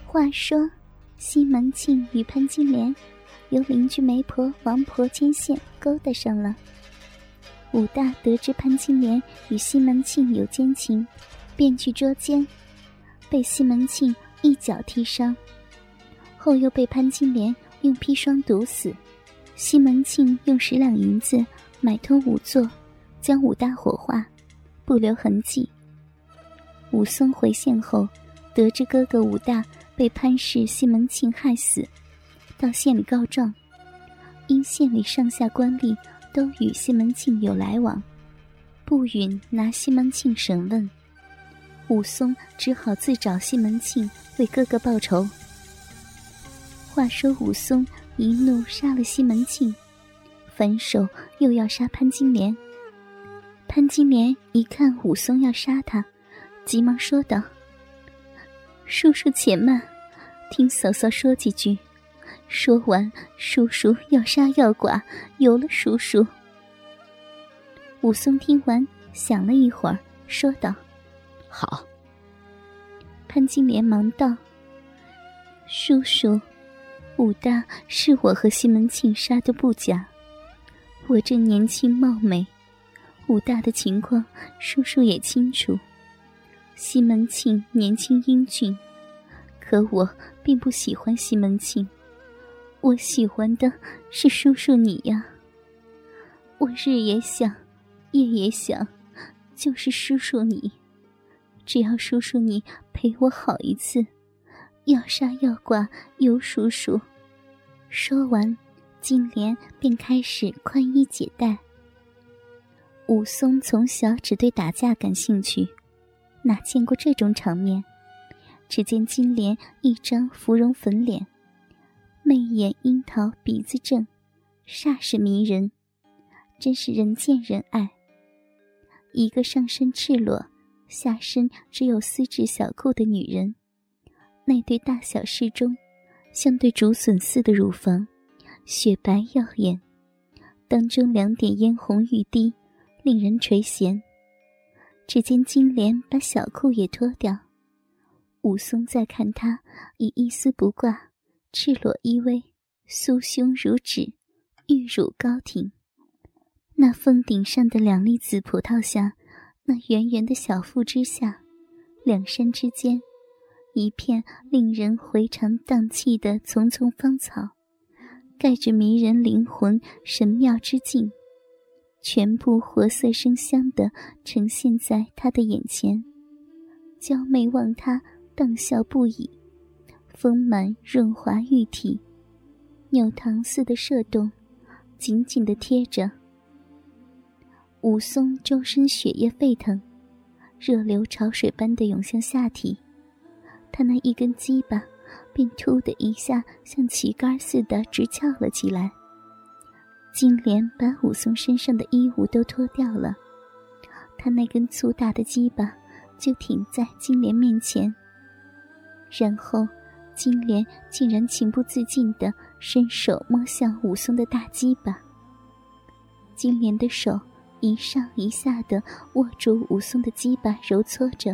话说，西门庆与潘金莲由邻居媒婆王婆牵线勾搭上了。武大得知潘金莲与西门庆有奸情，便去捉奸，被西门庆一脚踢伤，后又被潘金莲用砒霜毒死。西门庆用10两银子买通仵作，将武大火化，不留痕迹。武松回县后，得知哥哥武大被潘氏西门庆害死，到县里告状，因县里上下官吏都与西门庆有来往，不允拿西门庆审问。武松只好自找西门庆为哥哥报仇。话说武松一怒杀了西门庆，反手又要杀潘金莲。潘金莲一看武松要杀他，急忙说道：“叔叔且慢，听嫂嫂说几句。”说完，叔叔要杀要剐，由了叔叔。武松听完，想了一会儿，说道：“好。”潘金莲忙道：“叔叔，武大是我和西门庆杀的不假，我正年轻貌美，武大的情况叔叔也清楚。西门庆年轻英俊，可我并不喜欢西门庆，我喜欢的是叔叔你呀。我日也想，夜也想，就是叔叔你。只要叔叔你陪我好一次，要杀要剐由叔叔。”说完，金莲便开始宽衣解带。武松从小只对打架感兴趣，哪见过这种场面？只见金莲一张芙蓉粉脸，媚眼樱桃，鼻子正，煞是迷人，真是人见人爱。一个上身赤裸，下身只有丝质小裤的女人，那对大小适中，像对竹笋似的乳房，雪白耀眼，当中2点嫣红欲滴，令人垂涎。只见金莲把小裤也脱掉，武松再看她已一丝不挂，赤裸依偎，酥胸如纸，玉乳高挺。那峰顶上的2粒紫葡萄下，那圆圆的小腹之下，两山之间，一片令人回肠荡气的丛丛芳草，盖着迷人灵魂神妙之境，全部活色生香地呈现在他的眼前。娇媚望他，荡笑不已，丰满润滑玉体，扭糖似的射动，紧紧地贴着。武松周身血液沸腾，热流潮水般地涌向下体，他那一根鸡巴便突的一下像旗杆似的直翘了起来。金莲把武松身上的衣物都脱掉了，他那根粗大的鸡巴就挺在金莲面前，然后金莲竟然情不自禁地伸手摸向武松的大鸡巴。金莲的手一上一下地握住武松的鸡巴揉搓着。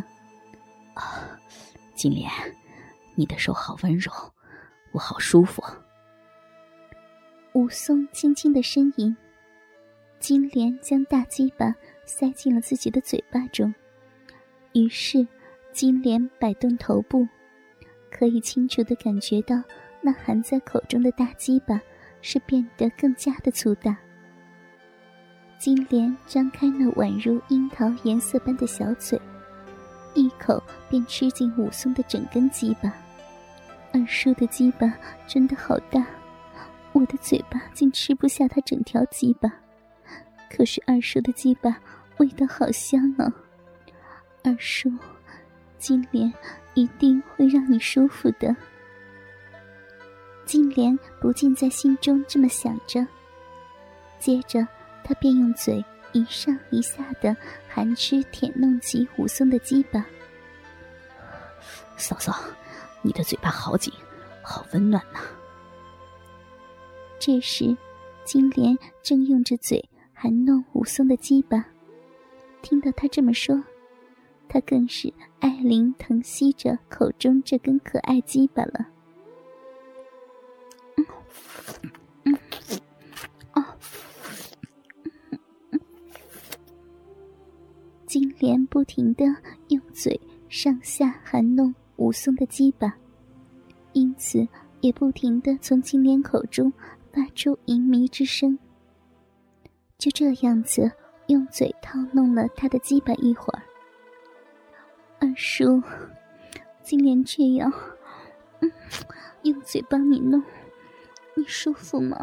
金莲，你的手好温柔，我好舒服。 武松轻轻地呻吟，金莲将大鸡巴塞进了自己的嘴巴中，于是金莲摆动头部，可以清楚地感觉到那含在口中的大鸡巴是变得更加的粗大。金莲张开那宛如樱桃颜色般的小嘴，一口便吃进武松的整根鸡巴。二叔的鸡巴真的好大，我的嘴巴竟吃不下他整条鸡巴，可是二叔的鸡巴味道好香啊！二叔，金莲一定会让你舒服的。金莲不禁在心中这么想着，接着他便用嘴一上一下地含吃舔弄起武松的鸡巴。 嫂嫂，你的嘴巴好紧，好温暖呐。 这时金莲正用着嘴含弄武松的鸡巴，听到他这么说， 他更是爱怜疼惜着口中这根可爱鸡巴了。金莲不停地用嘴上下含弄武松的鸡巴，因此也不停地从金莲口中发出淫靡之声。就这样子用嘴套弄了他的鸡巴一会儿。二叔，金莲这样用嘴帮你弄，你舒服吗？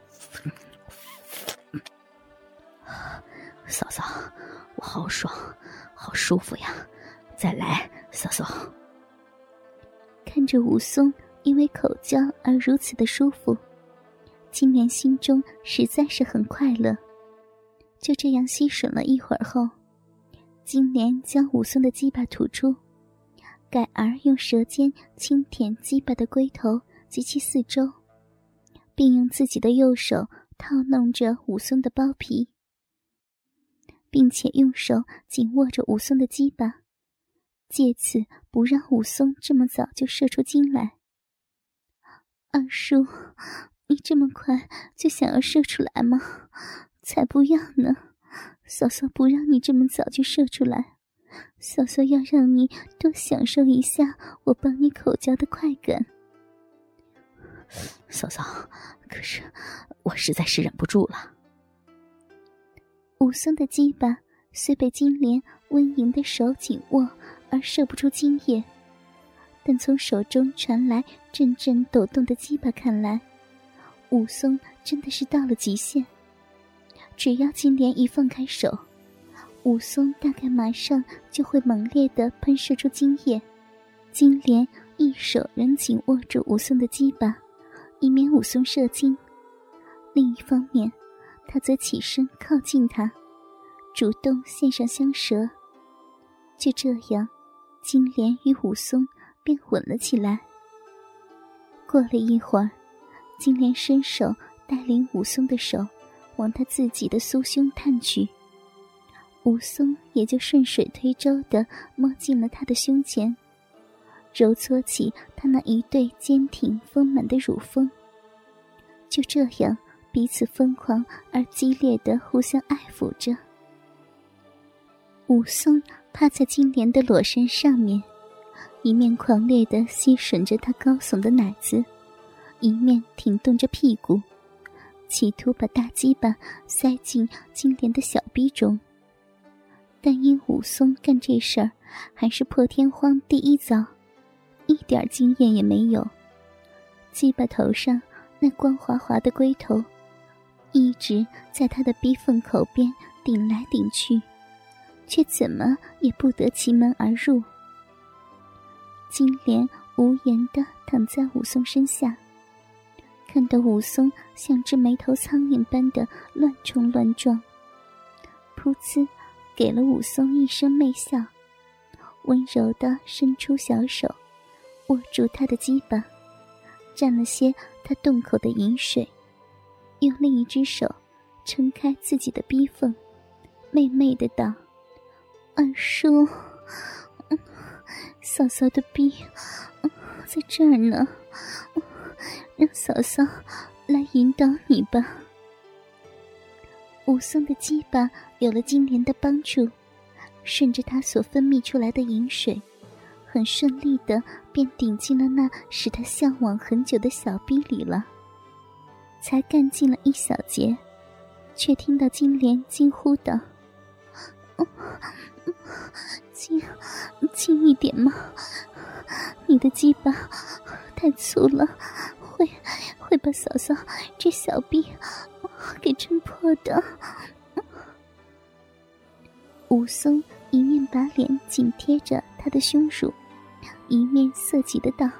嫂嫂，我好爽，好舒服呀！再来，嫂嫂。 看着武松因为口交而如此的舒服，金莲心中实在是很快乐。就这样吸吮了一会儿后，金莲将武松的鸡巴吐出，改而用舌尖轻舔鸡巴的龟头及其四周，并用自己的右手套弄着武松的包皮，并且用手紧握着武松的鸡巴，借此不让武松这么早就射出精来。二叔，你这么快就想要射出来吗？才不要呢，嫂嫂不让你这么早就射出来，嫂嫂要让你多享受一下我帮你口交的快感。 嫂嫂，可是我实在是忍不住了。 武松的鸡巴虽被金莲温淫的手紧握而射不出精液，但从手中传来阵阵抖动的鸡巴看来，武松真的是到了极限。只要金莲一放开手，武松大概马上就会猛烈地喷射出精液。金莲一手仍紧握住武松的鸡巴，以免武松射精，另一方面他则起身靠近他，主动献上香舌。就这样，金莲与武松便吻了起来。过了一会儿，金莲伸手带领武松的手往他自己的酥胸探去，武松也就顺水推舟地摸进了他的胸前，揉搓起他那一对坚挺丰满的乳峰。就这样，彼此疯狂而激烈地互相爱抚着。武松趴在金莲的裸身上面，一面狂烈地吸吮着她高耸的奶子，一面挺动着屁股，企图把大鸡巴塞进金莲的小逼中。但因武松干这事儿还是破天荒第一遭，一点经验也没有，鸡巴头上那光滑滑的龟头一直在他的逼缝口边顶来顶去，却怎么也不得其门而入。金莲无言地躺在武松身下，看到武松像只没头苍蝇般的乱冲乱撞，噗呲给了武松一声媚笑，温柔地伸出小手握住他的鸡巴，蘸了些他洞口的饮水，用另一只手撑开自己的逼缝，媚媚地道：二叔，嫂嫂的逼在这儿呢，让嫂嫂来引导你吧。武松的鸡巴有了金莲的帮助，顺着他所分泌出来的饮水，很顺利地便顶进了那使他向往很久的小逼里了。才干净了一小节，却听到金莲惊呼道：轻一点嘛，你的鸡巴太粗了，会把嫂嫂这小臂给撑破的。武松一面把脸紧贴着他的胸乳，一面色急的道：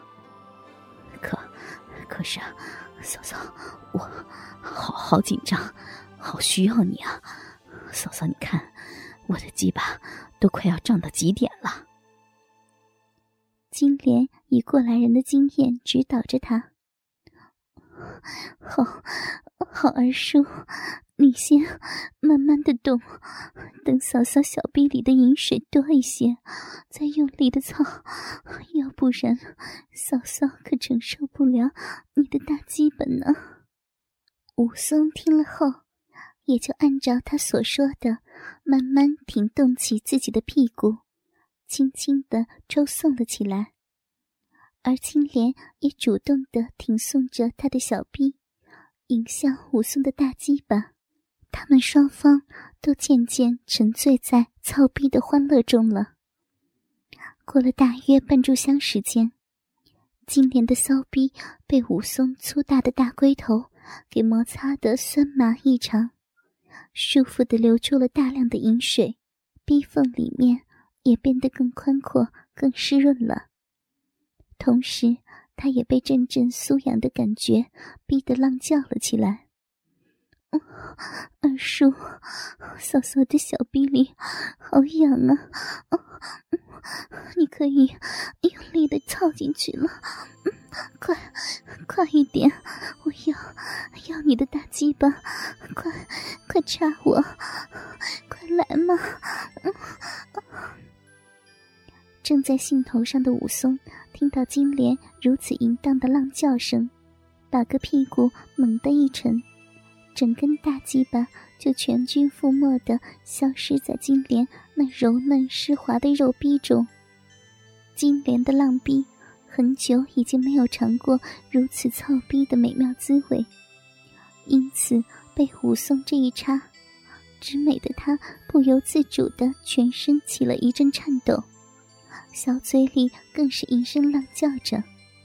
可是啊，嫂嫂，我好紧张，好需要你啊！嫂嫂，你看我的鸡巴都快要胀到极点了。 金莲以过来人的经验指导着他： 好二叔，你先慢慢的动，等嫂嫂小臂里的饮水多一些，再用力的操，要不然嫂嫂可承受不了你的大鸡巴呢。武松听了后，也就按照他所说的，慢慢挺动起自己的屁股，轻轻地抽送了起来。而金莲也主动地挺送着他的小臂，迎向武松的大鸡巴。他们双方都渐渐沉醉在操逼的欢乐中了。过了大约半炷香时间，金莲的骚逼被武松粗大的大龟头给摩擦得酸麻异常，舒服地流出了大量的饮水，逼缝里面也变得更宽阔更湿润了。同时他也被阵阵酥痒的感觉逼得浪叫了起来。二叔，嫂嫂的小逼里好痒啊，你可以用力地操进去了，快一点，我要你的大鸡巴，快插我，快来嘛。正在兴头上的武松听到金莲如此淫荡的浪叫声，把个屁股猛地一沉，整根大鸡巴就全军覆没地消失在金莲那柔嫩湿滑的肉壁中。金莲的浪逼很久已经没有尝过如此操逼的美妙滋味，因此被武松这一插，直美的她不由自主地全身起了一阵颤抖，小嘴里更是吟声浪叫着。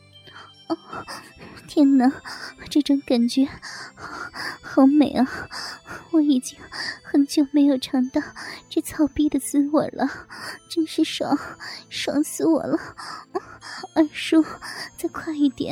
天哪，这种感觉好美啊，我已经很久没有尝到这操逼的滋味了，真是爽死我了。二叔，再快一点。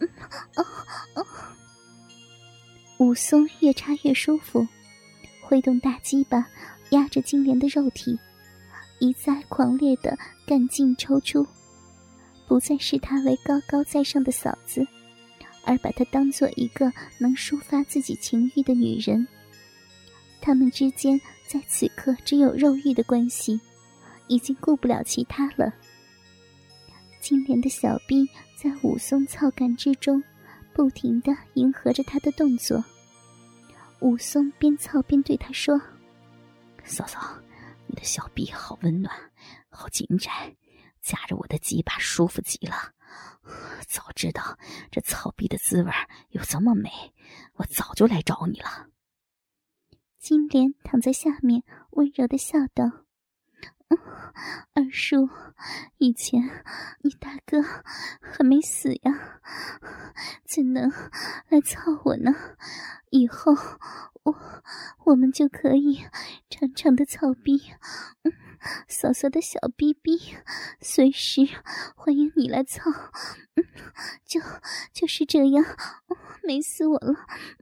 武松越插越舒服，挥动大鸡巴压着金莲的肉体，一再狂烈地干劲抽出，不再视她为高高在上的嫂子，而把她当作一个能抒发自己情欲的女人。他们之间在此刻只有肉欲的关系，已经顾不了其他了。金莲的小臂在武松操干之中不停地迎合着他的动作。武松边操边对他说： 嫂嫂，你的小臂好温暖，好紧窄，夹着我的鸡巴舒服极了。早知道这操逼的滋味有这么美，我早就来找你了。 金莲躺在下面温柔地笑道：二叔，以前你大哥还没死呀，怎能来操我呢？以后我们就可以长长的操逼，嫂嫂的小逼逼随时欢迎你来操，就是这样，美死我了。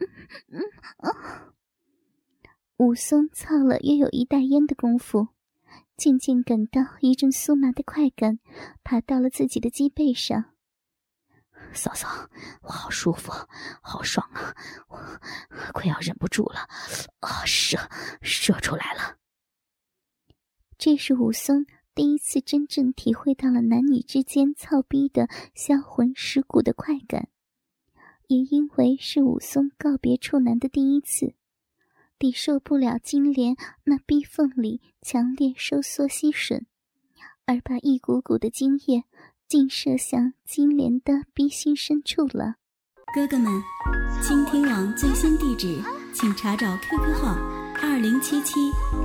武松操了约有一袋烟的功夫，渐渐感到一阵酥麻的快感爬到了自己的脊背上。 嫂嫂，我好舒服，好爽啊，我快要忍不住了，射出来了。 这是武松第一次真正体会到了男女之间操逼的销魂蚀骨的快感，也因为是武松告别处男的第一次，抵受不了金莲那逼缝里强烈收缩吸吮，而把一股股的精液尽射向金莲的逼心深处了。 哥哥们，倾听网最新地址请查找 QQ 号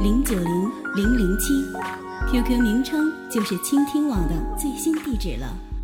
2077090007，QQ 名称就是倾听网的最新地址了。